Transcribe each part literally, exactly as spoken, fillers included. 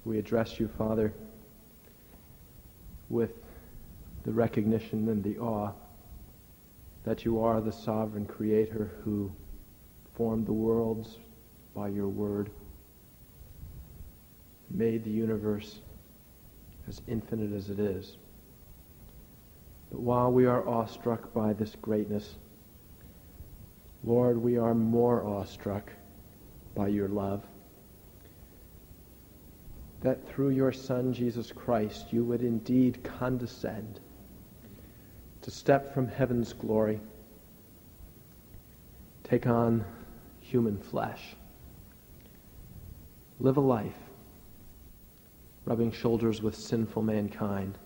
We address you, Father, with the recognition and the awe that you are the sovereign creator who formed the worlds by your word, made the universe as infinite as it is. But while we are awestruck by this greatness, Lord, we are more awestruck by your love. That through your Son, Jesus Christ, you would indeed condescend to step from heaven's glory, take on human flesh, live a life rubbing shoulders with sinful mankind,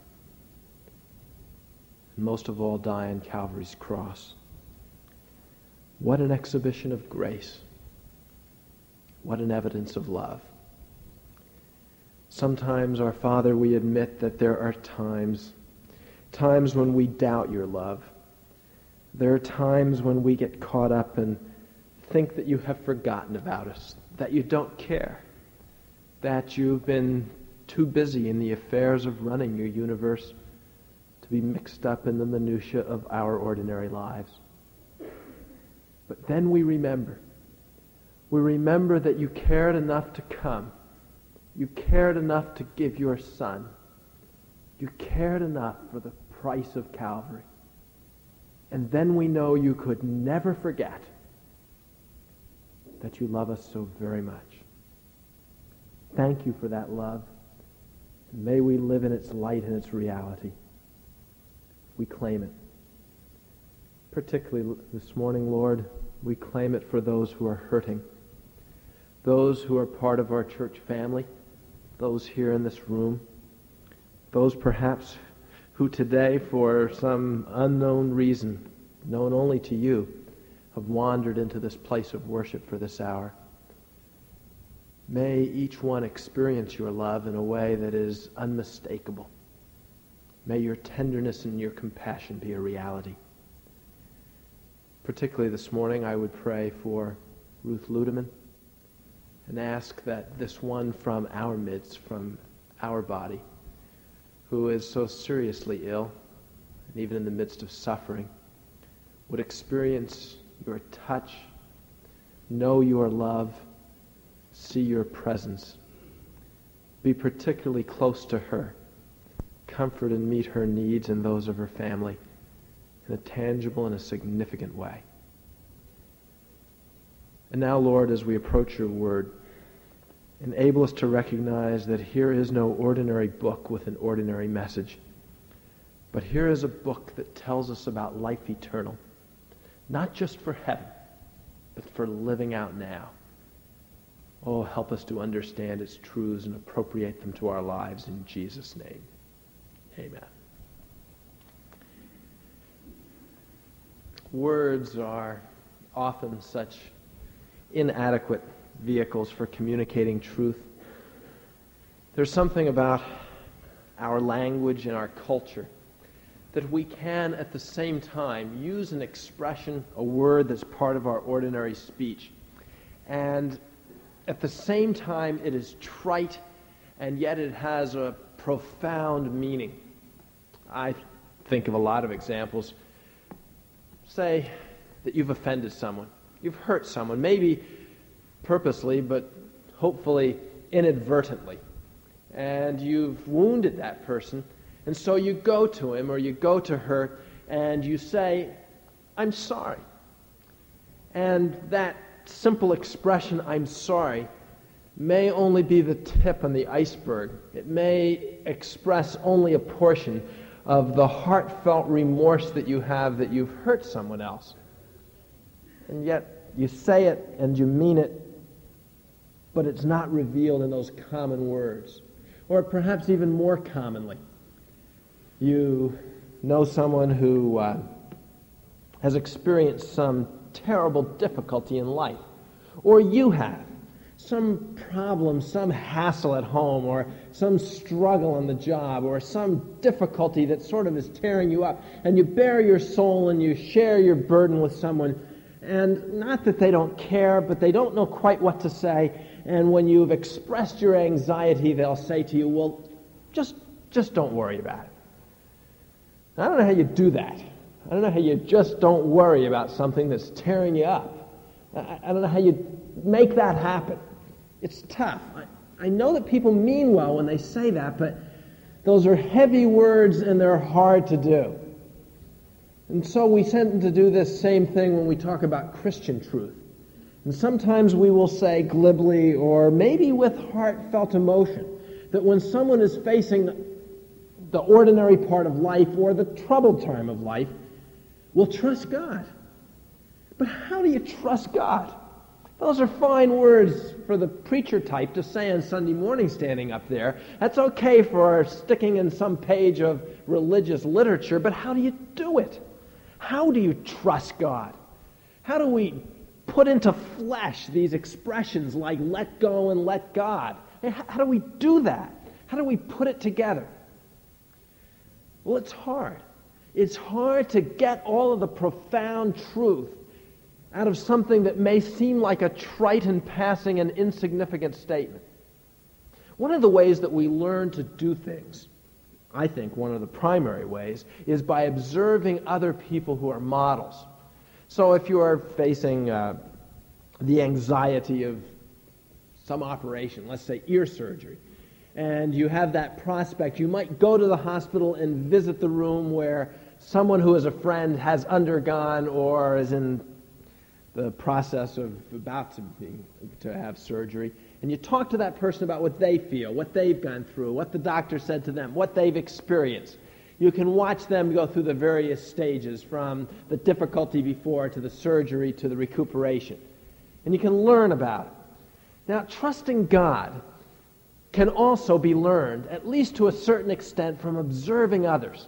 and most of all die on Calvary's cross. What an exhibition of grace. What an evidence of love. Sometimes, our Father, we admit that there are times, times when we doubt your love. There are times when we get caught up and think that you have forgotten about us, that you don't care, that you've been too busy in the affairs of running your universe to be mixed up in the minutiae of our ordinary lives. But then we remember. We remember that you cared enough to come. You cared enough to give your Son. You cared enough for the price of Calvary. And then we know you could never forget that you love us so very much. Thank you for that love. And may we live in its light and its reality. We claim it. Particularly this morning, Lord, we claim it for those who are hurting, those who are part of our church family, those here in this room, those perhaps who today, for some unknown reason, known only to you, have wandered into this place of worship for this hour. May each one experience your love in a way that is unmistakable. May your tenderness and your compassion be a reality. Particularly this morning, I would pray for Ruth Ludeman and ask that this one from our midst, from our body, who is so seriously ill, and even in the midst of suffering, would experience your touch, know your love, see your presence, be particularly close to her, comfort and meet her needs and those of her family in a tangible and a significant way. And now, Lord, as we approach your word, enable us to recognize that here is no ordinary book with an ordinary message, but here is a book that tells us about life eternal, not just for heaven, but for living out now. Oh, help us to understand its truths and appropriate them to our lives in Jesus' name. Amen. Words are often such inadequate vehicles for communicating truth. There's something about our language and our culture that we can at the same time use an expression, a word that's part of our ordinary speech, and at the same time it is trite and yet it has a profound meaning. I think of a lot of examples. Say that you've offended someone. You've hurt someone, maybe purposely, but hopefully inadvertently. And you've wounded that person. And so you go to him or you go to her and you say, "I'm sorry." And that simple expression, "I'm sorry," may only be the tip on the iceberg. It may express only a portion of the heartfelt remorse that you have that you've hurt someone else. And yet you say it and you mean it, but it's not revealed in those common words. Or perhaps even more commonly, you know someone who uh, has experienced some terrible difficulty in life, or you have some problem, some hassle at home, or some struggle on the job, or some difficulty that sort of is tearing you up, and you bare your soul and you share your burden with someone, and not that they don't care, but they don't know quite what to say, And when you've expressed your anxiety, they'll say to you, well, just, just don't worry about it. I don't know how you do that. I don't know how you just don't worry about something that's tearing you up. I, I don't know how you make that happen. It's tough. I, I know that people mean well when they say that, but those are heavy words and they're hard to do. And so we tend to do this same thing when we talk about Christian truth. And sometimes we will say glibly or maybe with heartfelt emotion that when someone is facing the ordinary part of life or the troubled time of life, we'll trust God. But how do you trust God? Those are fine words for the preacher type to say on Sunday morning standing up there. That's okay for sticking in some page of religious literature, but how do you do it? How do you trust God? How do we put into flesh these expressions like let go and let God? How do we do that? How do we put it together? Well, it's hard. It's hard to get all of the profound truth out of something that may seem like a trite and passing and insignificant statement. One of the ways that we learn to do things, I think one of the primary ways, is by observing other people who are models. So if you are facing uh, the anxiety of some operation, let's say ear surgery, and you have that prospect, you might go to the hospital and visit the room where someone who is a friend has undergone or is in the process of about to be to have surgery, and you talk to that person about what they feel, what they've gone through, what the doctor said to them, what they've experienced. You can watch them go through the various stages from the difficulty before to the surgery to the recuperation. And you can learn about it. Now, trusting God can also be learned, at least to a certain extent, from observing others.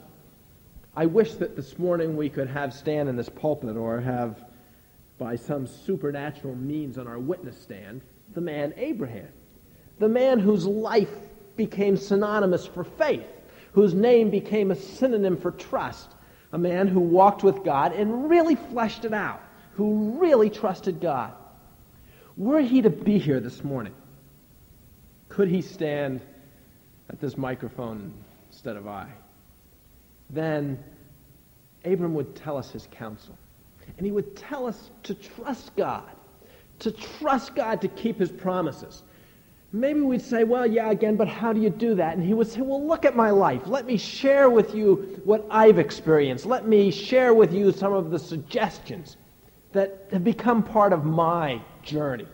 I wish that this morning we could have stand in this pulpit or have, by some supernatural means on our witness stand, the man Abraham, the man whose life became synonymous for faith, whose name became a synonym for trust, a man who walked with God and really fleshed it out, who really trusted God. Were he to be here this morning, could he stand at this microphone instead of I? Then Abram would tell us his counsel. And he would tell us to trust God, to trust God to keep his promises. Maybe we'd say, well, yeah, again, but how do you do that? And he would say, well, look at my life. Let me share with you what I've experienced. Let me share with you some of the suggestions that have become part of my journey.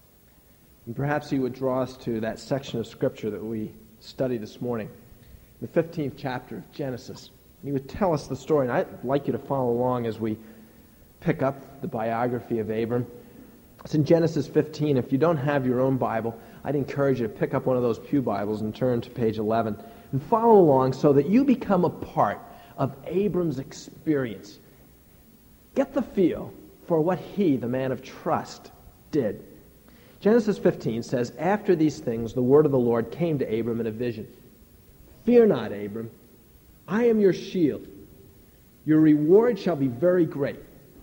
And perhaps he would draw us to that section of Scripture that we studied this morning, the fifteenth chapter of Genesis. And he would tell us the story, and I'd like you to follow along as we pick up the biography of Abram. It's in Genesis fifteen. If you don't have your own Bible, I'd encourage you to pick up one of those pew Bibles and turn to page eleven and follow along so that you become a part of Abram's experience. Get the feel for what he, the man of trust, did. Genesis fifteen says, after these things, the word of the Lord came to Abram in a vision. Fear not, Abram. I am your shield. Your reward shall be very great.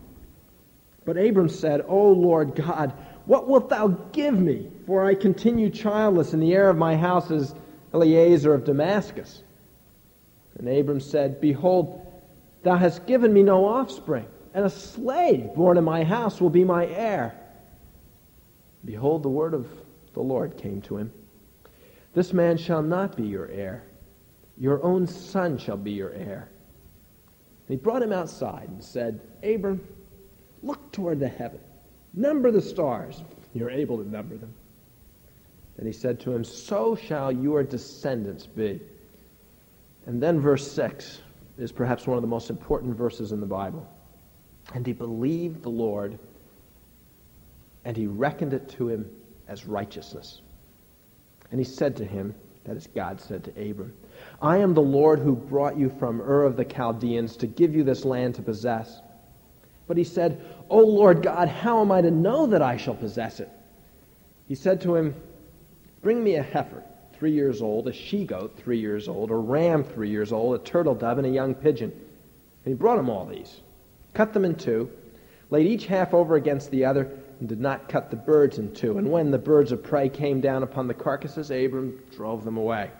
But Abram said, O Lord God, what wilt thou give me? For I continue childless, and the heir of my house is Eliezer of Damascus. And Abram said, Behold, thou hast given me no offspring, and a slave born in my house will be my heir. Behold, the word of the Lord came to him. This man shall not be your heir. Your own son shall be your heir. And he brought him outside and said, Abram, look toward the heaven. Number the stars. You're able to number them. And he said to him, so shall your descendants be. And then verse six is perhaps one of the most important verses in the Bible. And he believed the Lord, and he reckoned it to him as righteousness. And he said to him, that is, God said to Abram, I am the Lord who brought you from Ur of the Chaldeans to give you this land to possess. But he said, O Lord God, how am I to know that I shall possess it? He said to him, bring me a heifer, three years old, a she-goat, three years old, a ram, three years old, a turtle dove, and a young pigeon. And he brought him all these, cut them in two, laid each half over against the other, and did not cut the birds in two. And when the birds of prey came down upon the carcasses, Abram drove them away.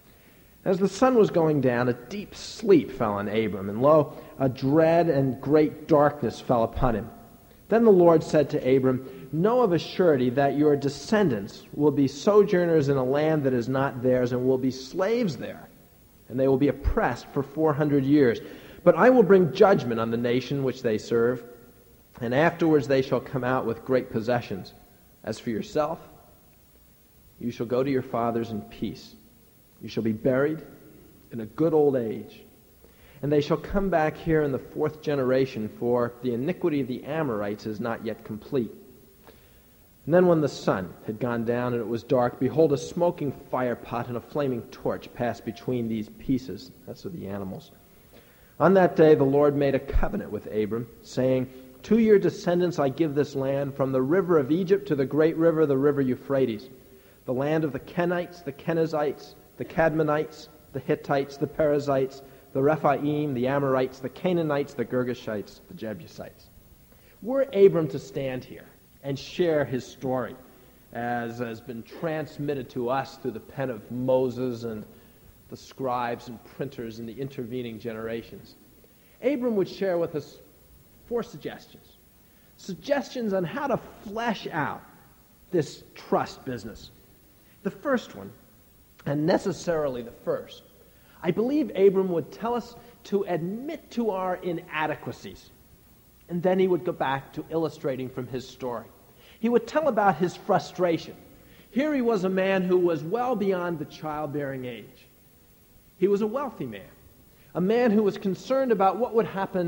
As the sun was going down, a deep sleep fell on Abram, and lo, a dread and great darkness fell upon him. Then the Lord said to Abram, know of a surety that your descendants will be sojourners in a land that is not theirs, and will be slaves there, and they will be oppressed for four hundred years. But I will bring judgment on the nation which they serve, and afterwards they shall come out with great possessions. As for yourself, you shall go to your fathers in peace. You shall be buried in a good old age. And they shall come back here in the fourth generation, for the iniquity of the Amorites is not yet complete. And then when the sun had gone down and it was dark, behold, a smoking fire pot and a flaming torch passed between these pieces. That's of the animals. On that day the Lord made a covenant with Abram, saying, to your descendants I give this land, from the river of Egypt to the great river, the river Euphrates, the land of the Kenites, the Kenizzites, the Cadmonites, the Hittites, the Perizzites, the Rephaim, the Amorites, the Canaanites, the Girgashites, the Jebusites. Were Abram to stand here and share his story, as has been transmitted to us through the pen of Moses and the scribes and printers in the intervening generations, Abram would share with us four suggestions. Suggestions on how to flesh out this trust business. The first one, and necessarily the first, I believe Abram would tell us to admit to our inadequacies, and then he would go back to illustrating from his story. He would tell about his frustration. Here he was a man who was well beyond the childbearing age. He was a wealthy man, a man who was concerned about what would happen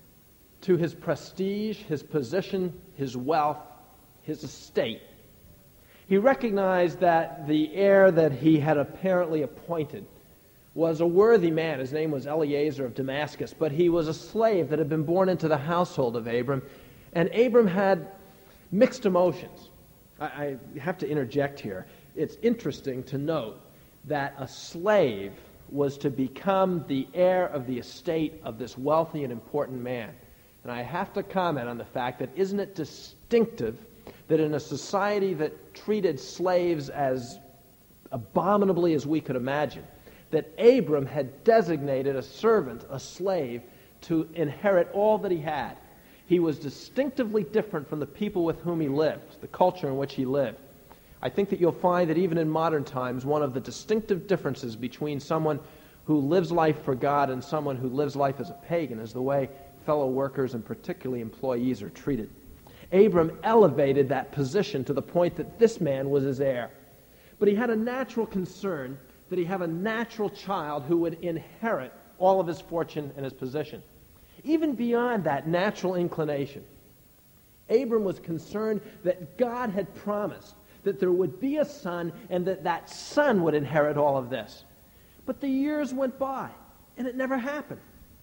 to his prestige, his position, his wealth, his estate. He recognized that the heir that he had apparently appointed was a worthy man. His name was Eliezer of Damascus, but he was a slave that had been born into the household of Abram, and Abram had mixed emotions. I, I have to interject here. It's interesting to note that a slave was to become the heir of the estate of this wealthy and important man. And I have to comment on the fact that isn't it distinctive that in a society that treated slaves as abominably as we could imagine, that Abram had designated a servant, a slave, to inherit all that he had. He was distinctively different from the people with whom he lived, the culture in which he lived. I think that you'll find that even in modern times, one of the distinctive differences between someone who lives life for God and someone who lives life as a pagan is the way fellow workers and particularly employees are treated. Abram elevated that position to the point that this man was his heir. But he had a natural concern that he have a natural child who would inherit all of his fortune and his position. Even beyond that natural inclination, Abram was concerned that God had promised that there would be a son and that that son would inherit all of this. But the years went by, and it never happened.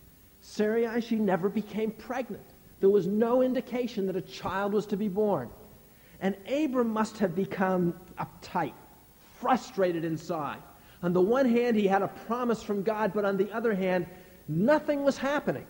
Sarai, she never became pregnant. There was no indication that a child was to be born. And Abram must have become uptight, frustrated inside. On the one hand, he had a promise from God, but on the other hand, nothing was happening.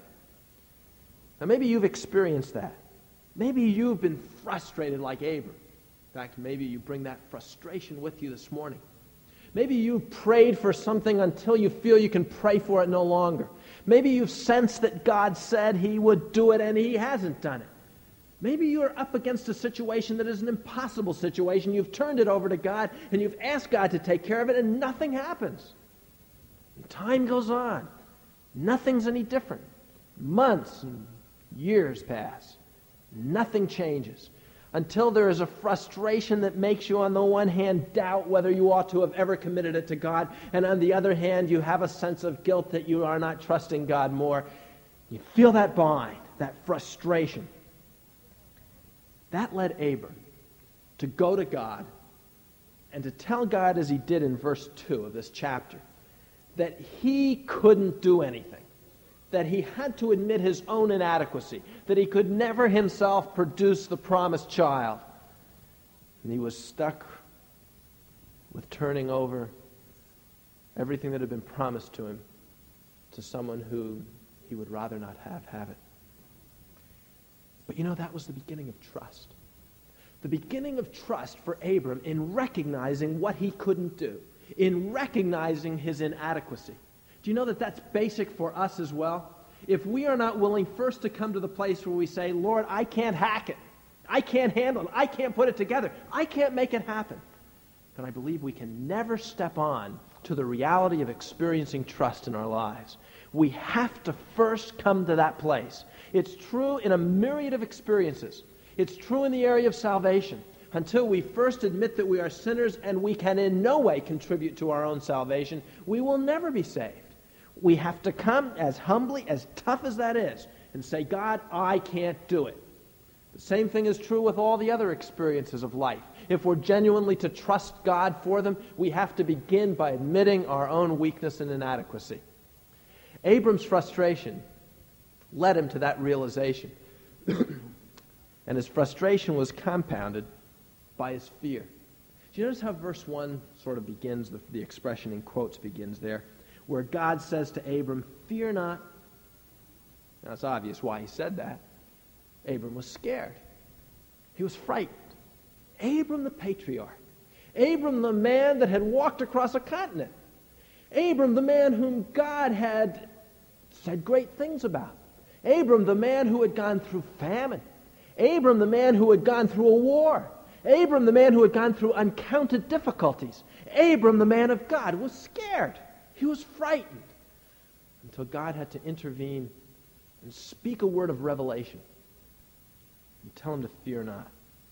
Now, maybe you've experienced that. Maybe you've been frustrated like Abram. In fact, maybe you bring that frustration with you this morning. Maybe you've prayed for something until you feel you can pray for it no longer. Maybe you've sensed that God said he would do it and he hasn't done it. Maybe you're up against a situation that is an impossible situation. You've turned it over to God and you've asked God to take care of it and nothing happens. And time goes on. Nothing's any different. Months and years pass. Nothing changes. Until there is a frustration that makes you, on the one hand, doubt whether you ought to have ever committed it to God, and on the other hand, you have a sense of guilt that you are not trusting God more. You feel that bind, that frustration. That led Abram to go to God and to tell God, as he did in verse two of this chapter, that he couldn't do anything, that he had to admit his own inadequacy, that he could never himself produce the promised child. And he was stuck with turning over everything that had been promised to him to someone who he would rather not have have it. But you know, that was the beginning of trust. The beginning of trust for Abram in recognizing what he couldn't do, in recognizing his inadequacy. Do you know that that's basic for us as well? If we are not willing first to come to the place where we say, Lord, I can't hack it. I can't handle it. I can't put it together. I can't make it happen. Then I believe we can never step on to the reality of experiencing trust in our lives. We have to first come to that place. It's true in a myriad of experiences. It's true in the area of salvation. Until we first admit that we are sinners and we can in no way contribute to our own salvation, we will never be saved. We have to come as humbly, as tough as that is, and say, God, I can't do it. The same thing is true with all the other experiences of life. If we're genuinely to trust God for them, we have to begin by admitting our own weakness and inadequacy. Abram's frustration led him to that realization. And his frustration was compounded by his fear. Do you notice how verse one sort of begins, the, the expression in quotes begins there, where God says to Abram, fear not. Now it's obvious why he said that. Abram was scared. He was frightened. Abram the patriarch. Abram the man that had walked across a continent. Abram the man whom God had said great things about. Abram the man who had gone through famine. Abram the man who had gone through a war. Abram the man who had gone through uncounted difficulties. Abram the man of God was scared. He was frightened until God had to intervene and speak a word of revelation and tell him to fear not.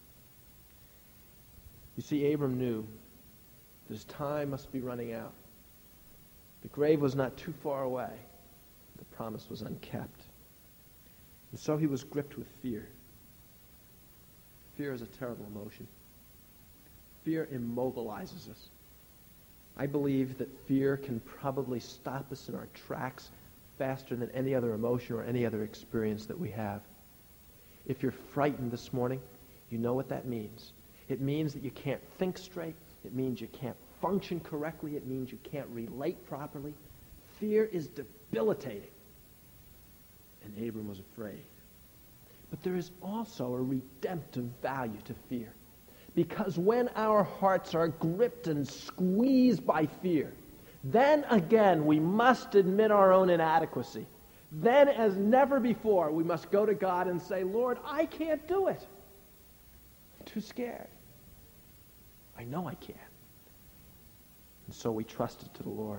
You see, Abram knew that his time must be running out. The grave was not too far away. The promise was unkept. And so he was gripped with fear. Fear is a terrible emotion. Fear immobilizes us. I believe that fear can probably stop us in our tracks faster than any other emotion or any other experience that we have. If you're frightened this morning, you know what that means. It means that you can't think straight. It means you can't function correctly. It means you can't relate properly. Fear is debilitating. And Abram was afraid. But there is also a redemptive value to fear. Because when our hearts are gripped and squeezed by fear, then again we must admit our own inadequacy. Then, as never before, we must go to God and say, Lord, I can't do it. I'm too scared. I know I can't. And so we trusted to the Lord.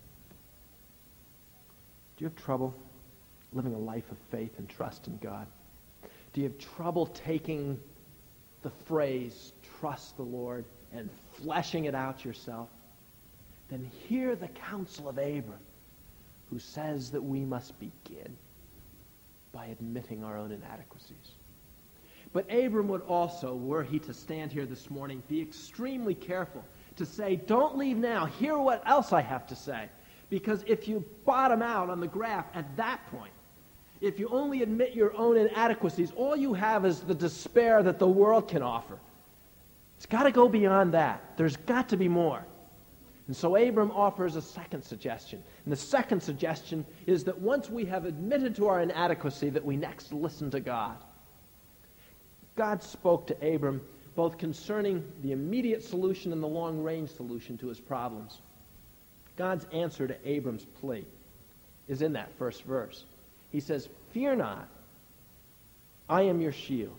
Do you have trouble living a life of faith and trust in God? Do you have trouble taking the phrase, trust the Lord, and fleshing it out yourself? Then hear the counsel of Abram, who says that we must begin by admitting our own inadequacies. But Abram would also, were he to stand here this morning, be extremely careful to say, don't leave now, hear what else I have to say. Because if you bottom out on the graph at that point, if you only admit your own inadequacies, all you have is the despair that the world can offer. It's got to go beyond that. There's got to be more. And so Abram offers a second suggestion. And the second suggestion is that once we have admitted to our inadequacy, that we next listen to God. God spoke to Abram both concerning the immediate solution and the long-range solution to his problems. God's answer to Abram's plea is in that first verse. He says, fear not, I am your shield.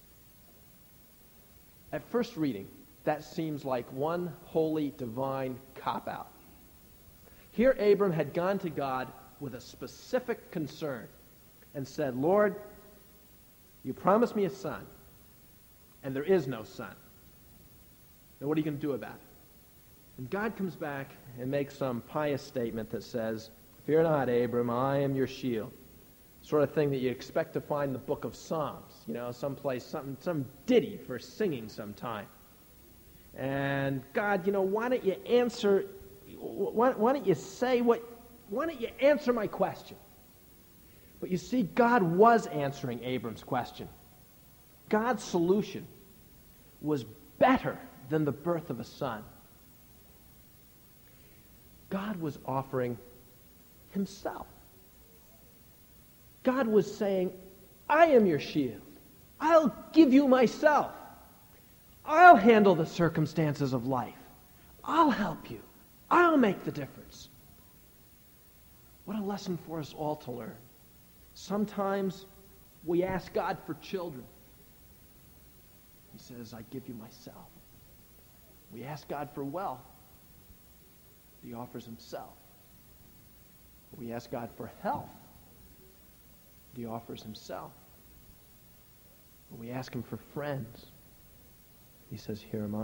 At first reading, that seems like one holy, divine cop-out. Here Abram had gone to God with a specific concern and said, Lord, you promised me a son, and there is no son. Now what are you going to do about it? And God comes back and makes some pious statement that says, fear not, Abram, I am your shield. Sort of thing that you expect to find in the book of Psalms, you know, someplace, some, some ditty for singing sometime. And God, you know, why don't you answer, why, why don't you say what, why don't you answer my question? But you see, God was answering Abram's question. God's solution was better than the birth of a son. God was offering himself. God was saying, I am your shield. I'll give you myself. I'll handle the circumstances of life. I'll help you. I'll make the difference. What a lesson for us all to learn. Sometimes we ask God for children. He says, I give you myself. We ask God for wealth. He offers himself. We ask God for health. He offers himself. When we ask him for friends, he says, here am I.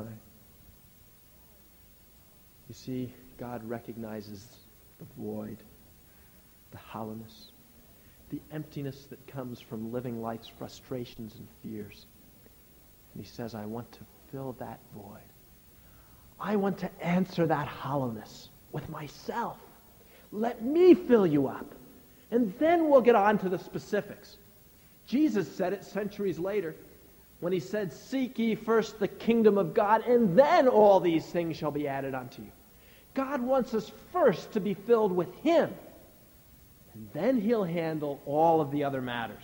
You see, God recognizes the void, the hollowness, the emptiness that comes from living life's frustrations and fears. And he says, I want to fill that void. I want to answer that hollowness with myself. Let me fill you up. And then we'll get on to the specifics. Jesus said it centuries later when he said, seek ye first the kingdom of God, and then all these things shall be added unto you. God wants us first to be filled with him, and then he'll handle all of the other matters.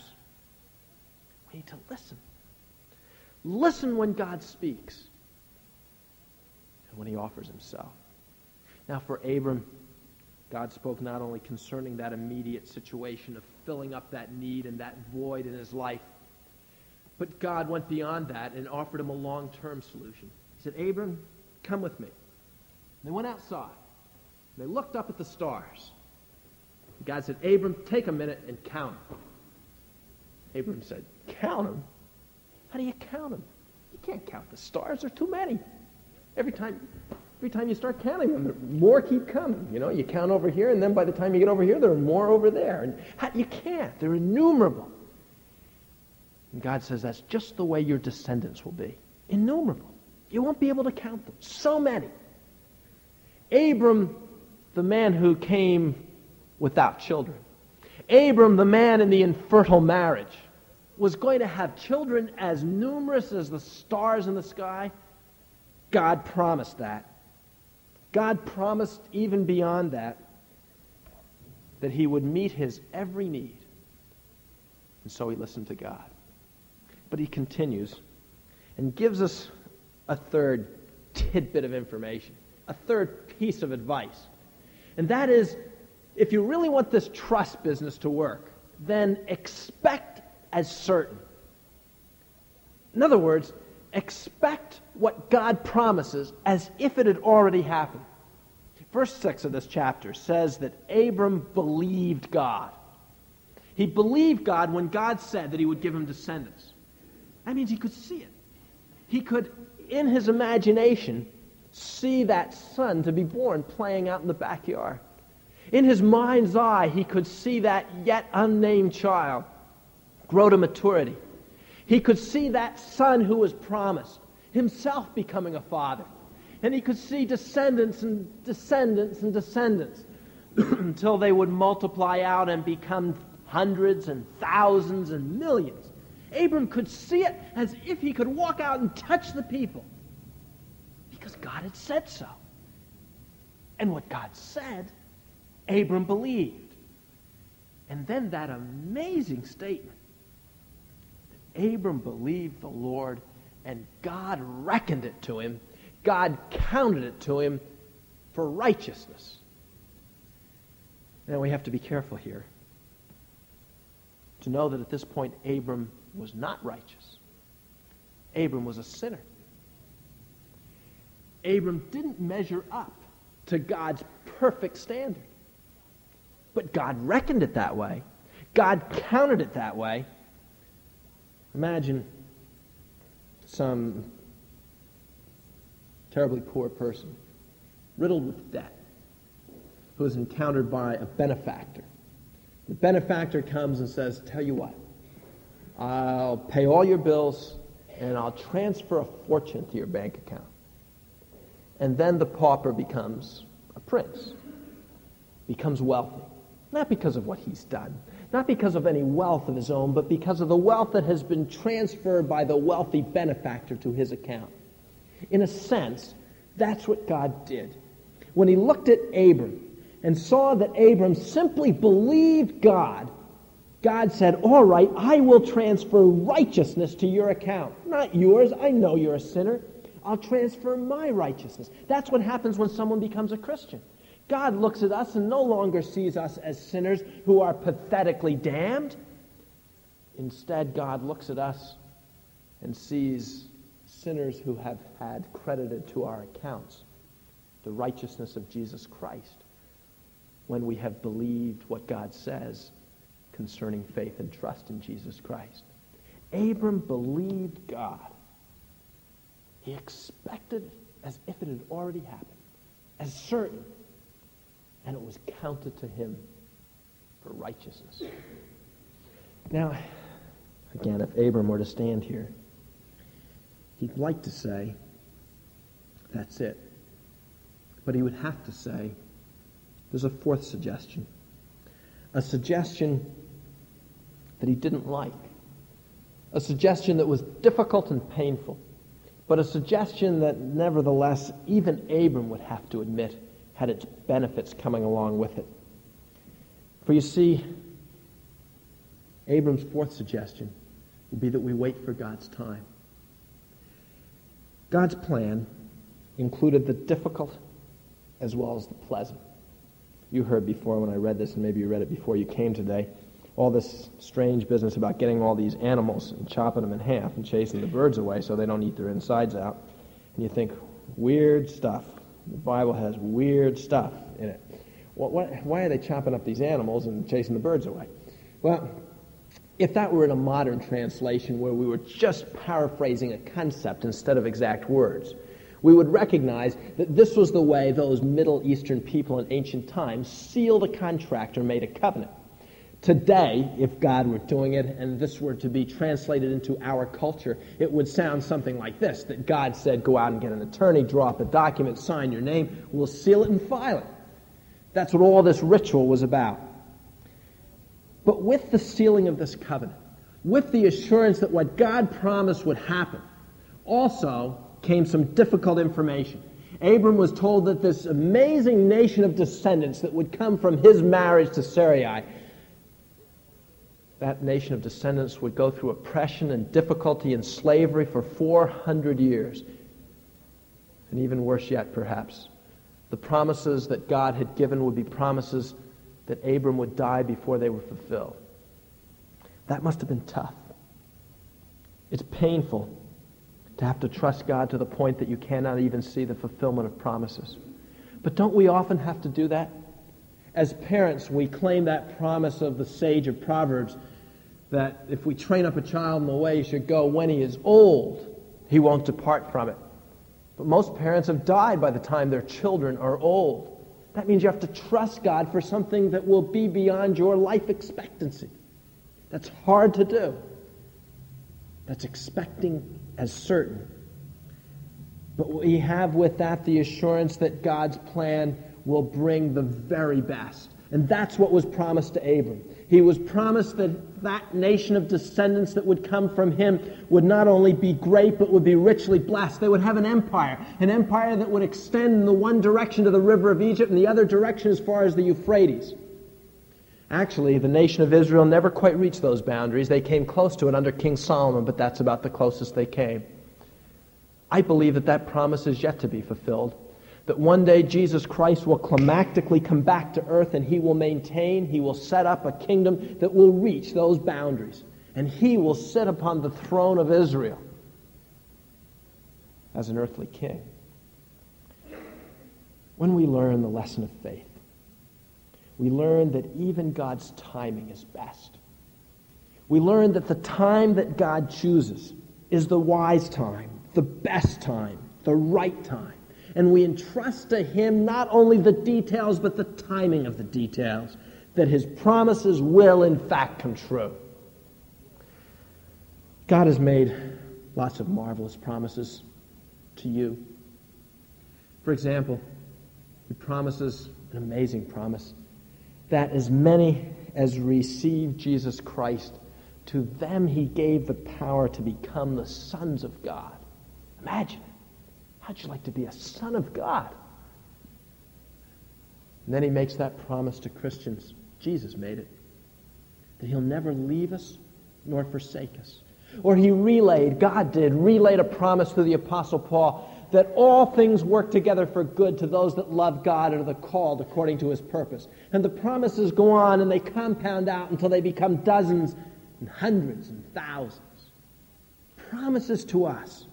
We need to listen. Listen when God speaks and when he offers himself. Now for Abram, God spoke not only concerning that immediate situation of filling up that need and that void in his life, but God went beyond that and offered him a long-term solution. He said, Abram, come with me. And they went outside. And they looked up at the stars. And God said, Abram, take a minute and count them. Abram said, count them? How do you count them? You can't count the stars. There are too many. Every time... Every time you start counting them, more keep coming. You know, you count over here, and then by the time you get over here, there are more over there. And how, you can't. They're innumerable. And God says that's just the way your descendants will be. Innumerable. You won't be able to count them. So many. Abram, the man who came without children. Abram, the man in the infertile marriage, was going to have children as numerous as the stars in the sky. God promised that. God promised even beyond that, that he would meet his every need. And so he listened to God. But he continues and gives us a third tidbit of information, a third piece of advice. And that is, if you really want this trust business to work, then expect as certain. In other words, expect what God promises as if it had already happened. Verse six of this chapter says that Abram believed God. He believed God when God said that he would give him descendants. That means he could see it. He could, in his imagination, see that son to be born playing out in the backyard. In his mind's eye, he could see that yet unnamed child grow to maturity. He could see that son who was promised, himself becoming a father. And he could see descendants and descendants and descendants until they would multiply out and become hundreds and thousands and millions. Abram could see it as if he could walk out and touch the people because God had said so. And what God said, Abram believed. And then that amazing statement, Abram believed the Lord, and God reckoned it to him. God counted it to him for righteousness. Now we have to be careful here to know that at this point Abram was not righteous. Abram was a sinner. Abram didn't measure up to God's perfect standard. But God reckoned it that way. God counted it that way. Imagine some terribly poor person, riddled with debt, who is encountered by a benefactor. The benefactor comes and says, tell you what, I'll pay all your bills and I'll transfer a fortune to your bank account. And then the pauper becomes a prince, becomes wealthy. Not because of what he's done, not because of any wealth of his own, but because of the wealth that has been transferred by the wealthy benefactor to his account. In a sense, that's what God did. When he looked at Abram and saw that Abram simply believed God, God said, all right, I will transfer righteousness to your account. Not yours. I know you're a sinner. I'll transfer my righteousness. That's what happens when someone becomes a Christian. God looks at us and no longer sees us as sinners who are pathetically damned. Instead, God looks at us and sees sinners who have had credited to our accounts the righteousness of Jesus Christ when we have believed what God says concerning faith and trust in Jesus Christ. Abram believed God. He expected it as if it had already happened, as certain, and it was counted to him for righteousness. Now, again, if Abram were to stand here, he'd like to say, that's it. But he would have to say, there's a fourth suggestion. A suggestion that he didn't like. A suggestion that was difficult and painful. But a suggestion that nevertheless, even Abram would have to admit had its benefits coming along with it. For you see, Abram's fourth suggestion would be that we wait for God's time. God's plan included the difficult as well as the pleasant. You heard before when I read this, and maybe you read it before you came today, all this strange business about getting all these animals and chopping them in half and chasing the birds away so they don't eat their insides out. And you think, weird stuff. The Bible has weird stuff in it. What, what, why are they chopping up these animals and chasing the birds away? Well, if that were in a modern translation where we were just paraphrasing a concept instead of exact words, we would recognize that this was the way those Middle Eastern people in ancient times sealed a contract or made a covenant. Today, if God were doing it and this were to be translated into our culture, it would sound something like this, that God said, go out and get an attorney, draw up a document, sign your name, we'll seal it and file it. That's what all this ritual was about. But with the sealing of this covenant, with the assurance that what God promised would happen, also came some difficult information. Abram was told that this amazing nation of descendants that would come from his marriage to Sarai, that nation of descendants would go through oppression and difficulty and slavery for four hundred years. And even worse yet, perhaps, the promises that God had given would be promises that Abram would die before they were fulfilled. That must have been tough. It's painful to have to trust God to the point that you cannot even see the fulfillment of promises. But don't we often have to do that? As parents, we claim that promise of the sage of Proverbs that if we train up a child in the way he should go, when he is old, he won't depart from it. But most parents have died by the time their children are old. That means you have to trust God for something that will be beyond your life expectancy. That's hard to do. That's expecting as certain. But we have with that the assurance that God's plan will bring the very best. And that's what was promised to Abram. He was promised that that nation of descendants that would come from him would not only be great, but would be richly blessed. They would have an empire, an empire that would extend in the one direction to the river of Egypt and the other direction as far as the Euphrates. Actually, the nation of Israel never quite reached those boundaries. They came close to it under King Solomon, but that's about the closest they came. I believe that that promise is yet to be fulfilled. That one day Jesus Christ will climactically come back to earth and he will maintain, he will set up a kingdom that will reach those boundaries. And he will sit upon the throne of Israel as an earthly king. When we learn the lesson of faith, we learn that even God's timing is best. We learn that the time that God chooses is the wise time, the best time, the right time. And we entrust to him not only the details, but the timing of the details, that his promises will in fact come true. God has made lots of marvelous promises to you. For example, he promises an amazing promise that as many as receive Jesus Christ, to them he gave the power to become the sons of God. Imagine it. How'd you like to be a son of God? And then he makes that promise to Christians. Jesus made it. that he'll never leave us nor forsake us. Or he relayed, God did, relayed a promise through the Apostle Paul that all things work together for good to those that love God and are the called according to his purpose. And the promises go on and they compound out until they become dozens and hundreds and thousands. Promises to us.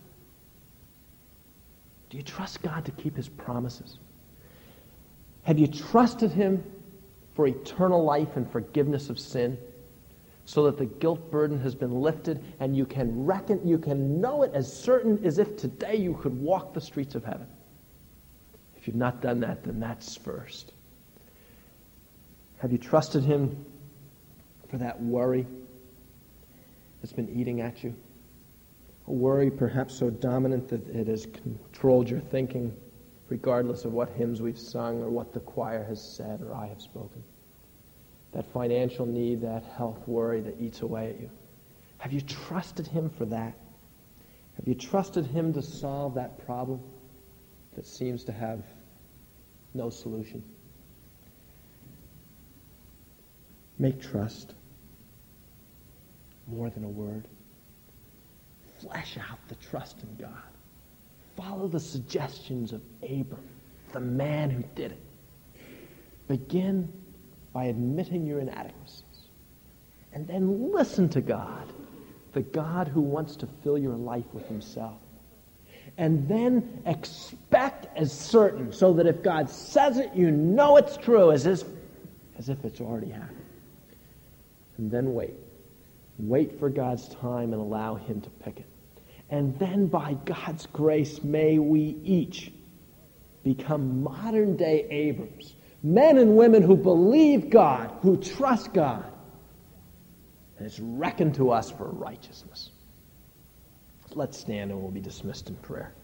Do you trust God to keep his promises? Have you trusted him for eternal life and forgiveness of sin, so that the guilt burden has been lifted and you can reckon, you can know it as certain as if today you could walk the streets of heaven? If you've not done that, then that's first. Have you trusted him for that worry that's been eating at you? A worry perhaps so dominant that it has controlled your thinking, regardless of what hymns we've sung or what the choir has said or I have spoken. That financial need, that health worry that eats away at you. Have you trusted him for that? Have you trusted him to solve that problem that seems to have no solution? Make trust more than a word. Flesh out the trust in God. Follow the suggestions of Abram, the man who did it. Begin by admitting your inadequacies. And then listen to God, the God who wants to fill your life with himself. And then expect as certain, so that if God says it, you know it's true, as if, as if it's already happened. And then wait. Wait for God's time and allow him to pick it. And then by God's grace, may we each become modern-day Abrams, men and women who believe God, who trust God, and it's reckoned to us for righteousness. Let's stand and we'll be dismissed in prayer.